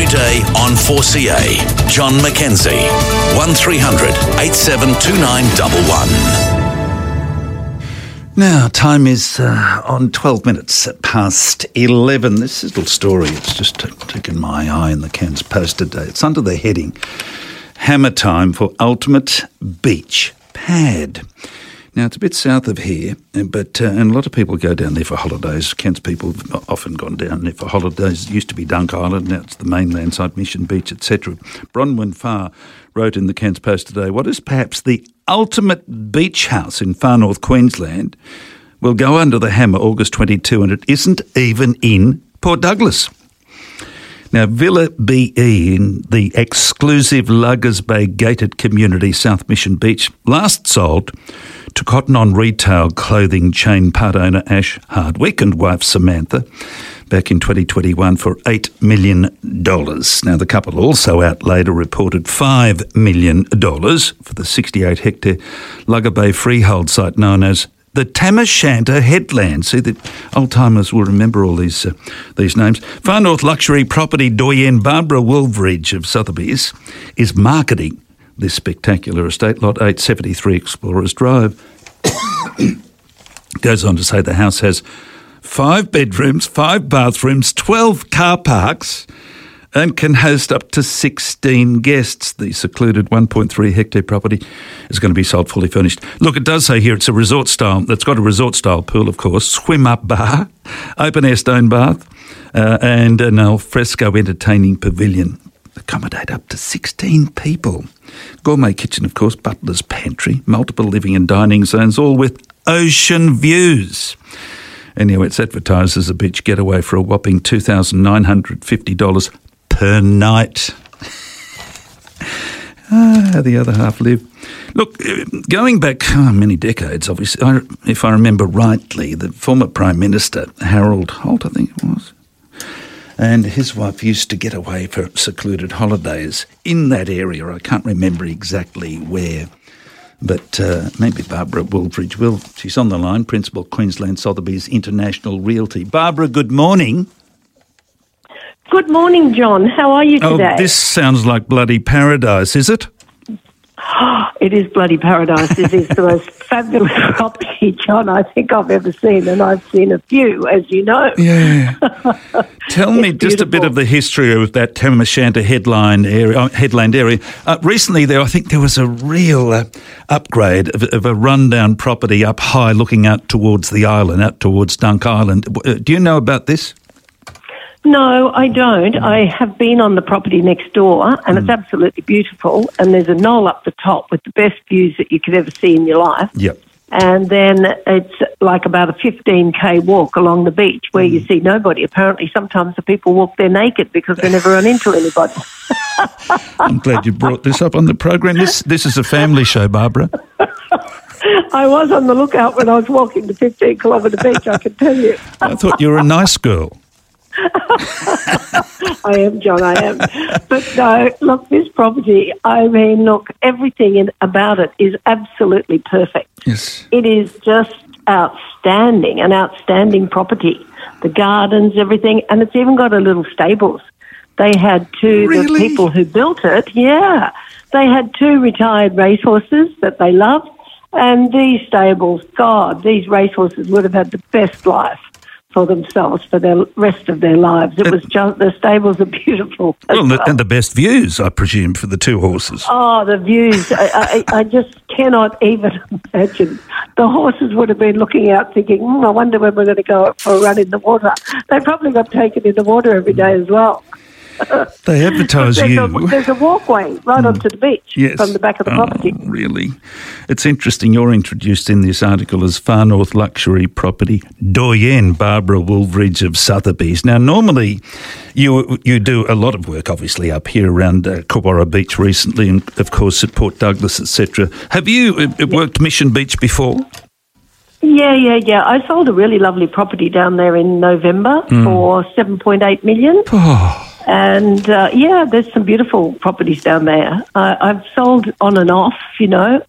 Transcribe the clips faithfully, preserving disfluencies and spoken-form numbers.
day on four C A. John McKenzie. one three hundred eight seven two nine one one. Now, time is uh, on twelve minutes past eleven. This is a little story. It's just t- taken my eye in the Cairns Post today. It's under the heading, Hammer Time for Ultimate Beach Pad. Now, it's a bit south of here, but uh, and a lot of people go down there for holidays. Cairns people have often gone down there for holidays. It used to be Dunk Island, now it's the mainland side, Mission Beach, et cetera. Bronwyn Farr wrote in the Cairns Post today, what is perhaps the ultimate beach house in far north Queensland will go under the hammer August twenty-second, and it isn't even in Port Douglas. Now, Villa B E in the exclusive Luggers Bay gated community, South Mission Beach, last sold to Cotton On retail clothing chain part owner Ash Hardwick and wife Samantha back in twenty twenty-one for eight million dollars. Now, the couple also out later reported five million dollars for the sixty-eight hectare Lugger Bay freehold site known as the Tam O'Shanter Headland. See, the old-timers will remember all these uh, these names. Far North luxury property doyen Barbara Woolveridge of Sotheby's is marketing this spectacular estate, lot eight seventy-three Explorers Drive. Goes on to say the house has five bedrooms, five bathrooms, twelve car parks, and can host up to sixteen guests. The secluded one point three hectare property is going to be sold fully furnished. Look, it does say here it's a resort style. It's got a resort style pool, of course, swim up bar, open air stone bath, uh, and an al fresco entertaining pavilion. Accommodate up to sixteen people. Gourmet kitchen, of course, butler's pantry, multiple living and dining zones, all with ocean views. Anyway, it's advertised as a beach getaway for a whopping two thousand nine hundred fifty dollars per night. Ah, how the other half live. Look, going back oh, many decades, obviously, I, if I remember rightly, the former Prime Minister, Harold Holt, I think it was, and his wife used to get away for secluded holidays in that area. I can't remember exactly where, but uh, maybe Barbara Woolveridge will. She's on the line, Principal Queensland Sotheby's International Realty. Barbara, good morning. Good morning, John. How are you today? Oh, this sounds like bloody paradise, is it? It is bloody paradise. It is the most fabulous property, John, I think I've ever seen, and I've seen a few, as you know. Yeah. Tell me just a bit of the history of that Tam O'Shanter headline area, uh, headland area. Uh, recently, there, I think there was a real uh, upgrade of, of a rundown property up high looking out towards the island, out towards Dunk Island. Uh, do you know about this? No, I don't. I have been on the property next door, and mm. it's absolutely beautiful. And there's a knoll up the top with the best views that you could ever see in your life. Yep. And then it's like about a fifteen K walk along the beach where mm. you see nobody. Apparently, sometimes the people walk there naked because they never run into anybody. I'm glad you brought this up on the program. This this is a family show, Barbara. I was on the lookout when I was walking the fifteen kilometre beach, I can tell you. I thought you were a nice girl. I am, John, I am. But no, look, this property, I mean, look, everything in, about it is absolutely perfect. Yes. It is just outstanding, an outstanding property. The gardens, everything, and it's even got a little stables. They had two, really? The people who built it, yeah, they had two retired racehorses that they loved, and these stables, God, these racehorses would have had the best life for themselves for the rest of their lives. It was just, the stables are beautiful. Well, well. And the best views, I presume, for the two horses. Oh, the views. I, I, I just cannot even imagine. The horses would have been looking out thinking, mm, I wonder when we're going to go for a run in the water. They probably got taken in the water every day as well. They advertise there's you. A, there's a walkway right mm. onto the beach yes. from the back of the oh, property. Really? It's interesting. You're introduced in this article as Far North luxury property doyen Barbara Woolveridge of Sotheby's. Now, normally you you do a lot of work, obviously, up here around uh, Kawara Beach recently, and of course at Port Douglas, et cetera. Have you uh, yeah. worked Mission Beach before? Yeah, yeah, yeah. I sold a really lovely property down there in November mm. for seven point eight million dollars. And, uh, yeah, there's some beautiful properties down there. Uh, I've sold on and off, you know,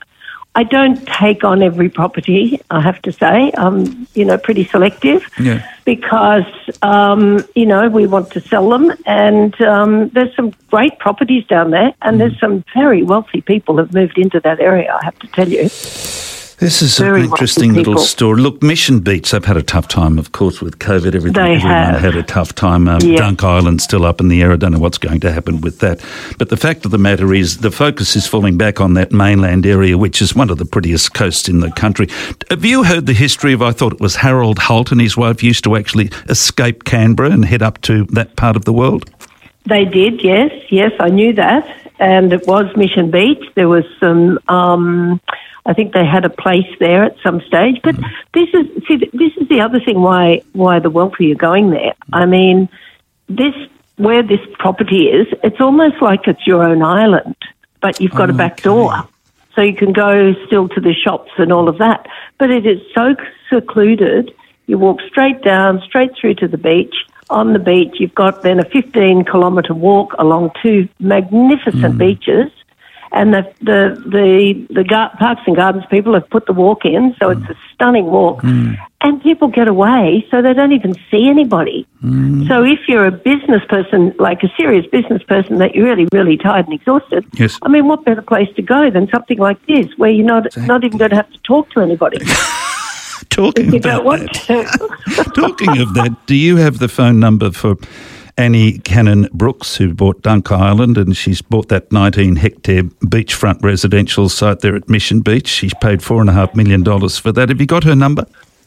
I don't take on every property, I have to say. I'm, you know, pretty selective Yeah. because, um, you know, we want to sell them. And um, there's some great properties down there, and there's some very wealthy people have moved into that area, I have to tell you. This is Very an interesting wealthy little people. story. Look, Mission Beach, they've had a tough time, of course, with COVID. Everything, They everyone have. had a tough time. Um, Yeah. Dunk Island's still up in the air. I don't know what's going to happen with that. But the fact of the matter is the focus is falling back on that mainland area, which is one of the prettiest coasts in the country. Have you heard the history of, I thought it was Harold Holt and his wife used to actually escape Canberra and head up to that part of the world? They did, yes, yes, I knew that. And it was Mission Beach. There was some, um, I think they had a place there at some stage. But this is, see, this is the other thing why why the wealthy are going there. I mean, this where this property is, it's almost like it's your own island, but you've got a back door. So you can go still to the shops and all of that. But it is so secluded, you walk straight down, straight through to the beach. On the beach, you've got then a fifteen kilometre walk along two magnificent beaches, and the the the, the gar- Parks and Gardens people have put the walk in, so it's a stunning walk, and people get away, so they don't even see anybody. So if you're a business person, like a serious business person, that you're really really tired and exhausted, Yes. I mean, what better place to go than something like this, where you're not not even going to have to talk to anybody. Talking You about don't want that. to. Talking of that, do you have the phone number for Annie Cannon Brooks, who bought Dunk Island, and she's bought that nineteen hectare beachfront residential site there at Mission Beach? She's paid four and a half million dollars for that. Have you got her number?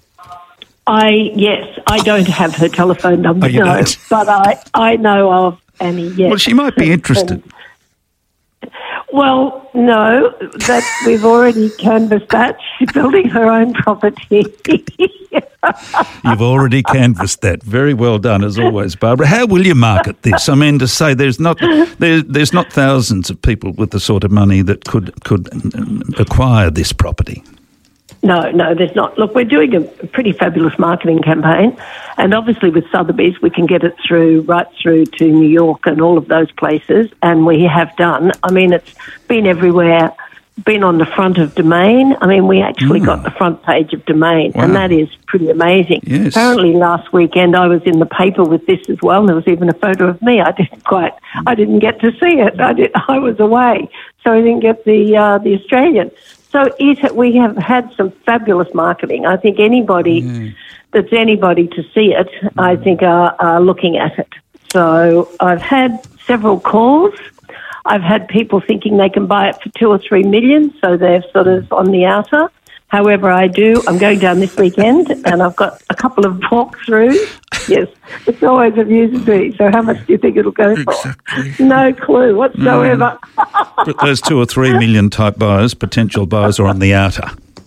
I yes, I don't have her telephone number, Oh, you no, don't? but I, I know of Annie. Yes. Well, she might be interested. Well, no, that we've already canvassed that. She's building her own property. You've already canvassed that. Very well done, as always, Barbara. How will you market this? I mean, to say there's not there, there's not thousands of people with the sort of money that could could acquire this property. No, no, there's not. Look, we're doing a pretty fabulous marketing campaign, and obviously with Sotheby's, we can get it through right through to New York and all of those places, and we have done. I mean, it's been everywhere, been on the front of Domain. I mean, we actually Mm. got the front page of Domain, Wow. and that is pretty amazing. Yes. Apparently, last weekend I was in the paper with this as well. There was even a photo of me. I didn't quite, I didn't get to see it. I did. I was away, so I didn't get the uh, the Australian. So it, we have had some fabulous marketing. I think anybody that's anybody to see it, I think are, are looking at it. So I've had several calls. I've had people thinking they can buy it for two or three million, so they're sort of on the outer. However, I do. I'm going down this weekend, and I've got a couple of walkthroughs. Yes, it's always amusing me. So how much do you think it'll go for? Exactly. No clue whatsoever. But those two or three million type buyers, potential buyers, are on the outer.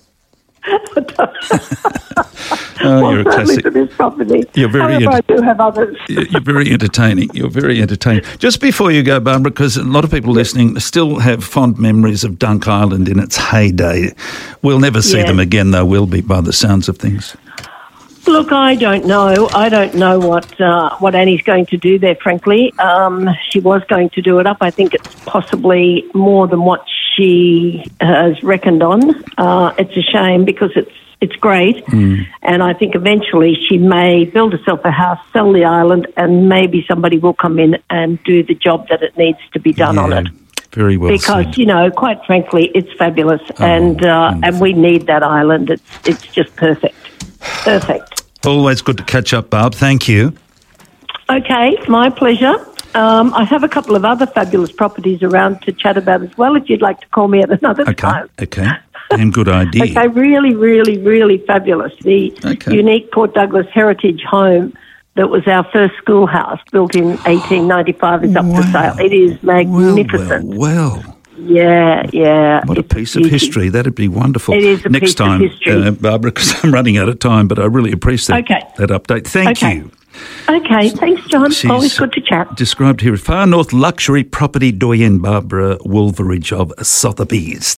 Oh, Well, you're a certainly classic. for this property. You're very However, I enter- do have others. You're very entertaining. You're very entertaining. Just before you go, Barbara, because a lot of people listening still have fond memories of Dunk Island in its heyday. We'll never see Yeah. them again, though, will be, by the sounds of things. Look, I don't know. I don't know what uh, what Annie's going to do there, frankly. Um, she was going to do it up. I think it's possibly more than what she has reckoned on. Uh, it's a shame because it's it's great. Mm. And I think eventually she may build herself a house, sell the island, and maybe somebody will come in and do the job that it needs to be done on Yeah, it. Very well Because, said. you know, quite frankly, it's fabulous. and uh, and we need that island. It's It's just perfect. Perfect. Always good to catch up, Barb. Thank you. Okay, my pleasure. Um, I have a couple of other fabulous properties around to chat about as well, if you'd like to call me at another Okay, time. okay. Damn good idea. Okay, really, really, really fabulous. The Okay. unique Port Douglas heritage home that was our first schoolhouse, built in eighteen ninety-five, is up Wow. for sale. It is magnificent. Well, well, well. Yeah, yeah. What a it's piece of beauty. history. That'd be wonderful. It is a Next piece of time, history. Uh, Barbara, because I'm running out of time, but I really appreciate Okay. that update. Thank Okay. you. Okay, thanks, John. She's Always good to chat. Described here as Far North luxury property doyen Barbara Woolveridge of Sotheby's.